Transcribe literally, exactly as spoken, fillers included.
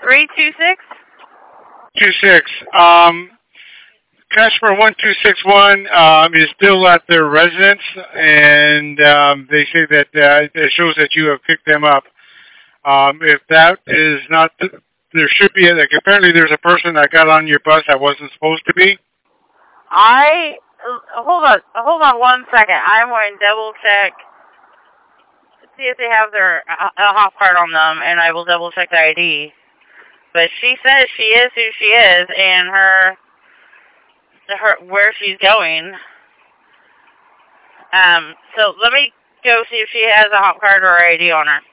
three two six? Two six. Um, customer one two six one um, is still at their residence, and um, they say that uh, it shows that you have picked them up. Um, if that is not, th- there should be, like, apparently there's a person that got on your bus that wasn't supposed to be. I, uh, hold on, hold on one second. I'm going to double check, see if they have their uh, a hop card on them, and I will double check the I D. But she says she is who she is, and her, her where she's going. Um, so let me go see if she has a hop card or I D on her.